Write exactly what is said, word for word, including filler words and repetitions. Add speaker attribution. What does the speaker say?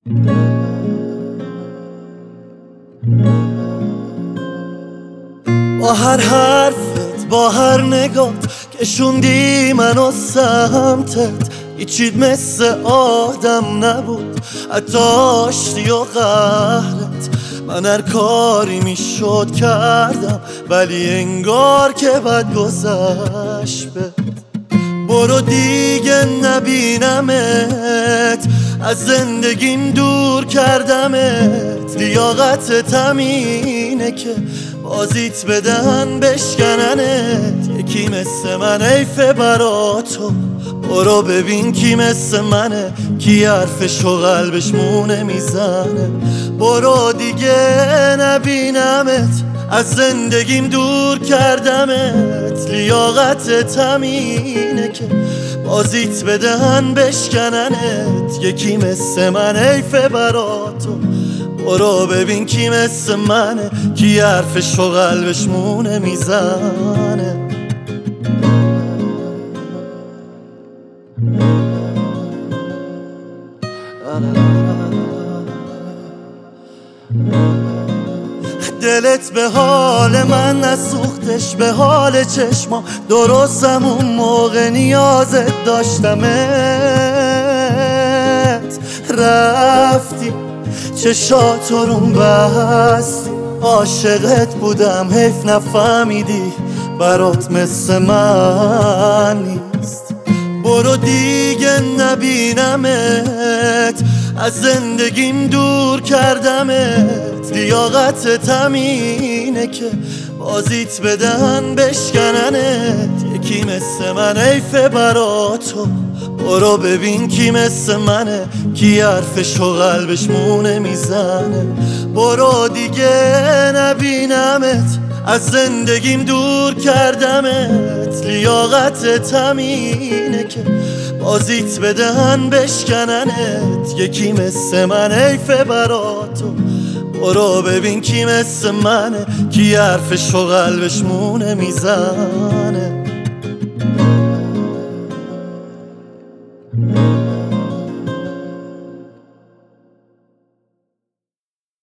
Speaker 1: با هر حرفت، با هر نگات کشوندی منو سمتت، هیچیت مثل آدم نبود، حتی آشتی و قهرت. من هر کاری میشد کردم، ولی انگار که بد گذشت بد. برو دیگه نبینمت، از زندگیم دور کردمت. لیاقتت همینه که بازیت بدن بشکننت. یکی مثل من حیفه برا تو، برو ببین کی مثل منه، کی حرفشو قلبش مونه میزنه. برو دیگه نبینمت، از زندگیم دور کردمت. لیاقتت همینه که بازیت بدهن بشکننت. یکی مثل من حیفه برا تو، برو ببین کی مثل منه، کی حرفشو قلبش مونه میزنه. دلت به حال من نسوختش، به حال چشمام درستم اون موقع نیازت داشتمت. رفتی چشاتو روم بستی، عاشقت بودم حیف نفهمیدی، برات مثل من نیست. برو دیگه نبینمت، از زندگیم دور کردمت. لیاقتت همینه که بازیت بدن بشکننت. یکی مثل من حیفه برا تو، برو ببین کی مثل منه، کی حرفشو قلبش مونه میزنه. برو دیگه نبینمت، از زندگیم دور کردمت. لیاقتت همینه که بازیت بدهن بشکننت. یکی مثل من حیفه برا تو، برو ببین کی مثل منه، کی حرفشو قلبش مونه میزنه.